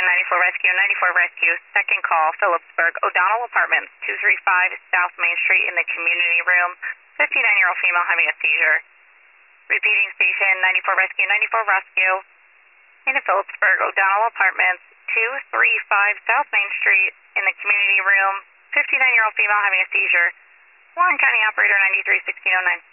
94 Rescue, 94 Rescue, second call, Phillipsburg, O'Donnell Apartments, 235 South Main Street in the community room, 59-year-old female having a seizure. Repeating station, 94 Rescue, 94 Rescue, in the Phillipsburg, O'Donnell Apartments, 235 South Main Street in the community room, 59-year-old female having a seizure. Warren County Operator 931609.